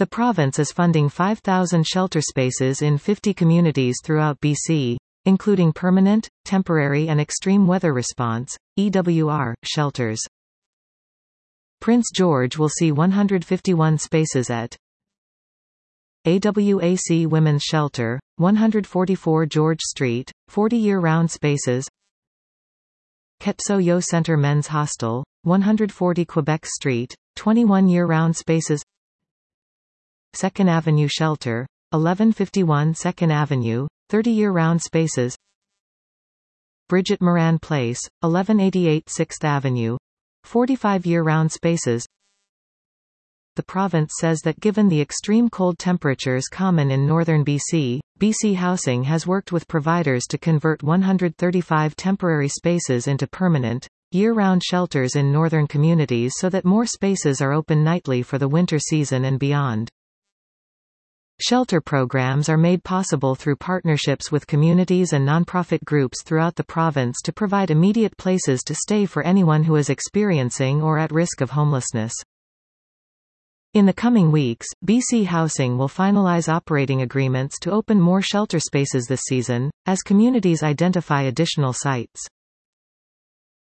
The province is funding 5,000 shelter spaces in 50 communities throughout BC, including permanent, temporary and extreme weather response (EWR) shelters. Prince George will see 151 spaces at AWAC Women's Shelter, 144 George Street, 40 year-round spaces. Ketso Yo Centre Men's Hostel, 140 Quebec Street, 21 year-round spaces. 2nd Avenue Shelter, 1151 2nd Avenue, 30 year-round spaces. Bridget Moran Place, 1188 6th Avenue, 45 year-round spaces. The province says that given the extreme cold temperatures common in northern BC, BC Housing has worked with providers to convert 135 temporary spaces into permanent, year-round shelters in northern communities so that more spaces are open nightly for the winter season and beyond. Shelter programs are made possible through partnerships with communities and nonprofit groups throughout the province to provide immediate places to stay for anyone who is experiencing or at risk of homelessness. In the coming weeks, BC Housing will finalize operating agreements to open more shelter spaces this season, as communities identify additional sites.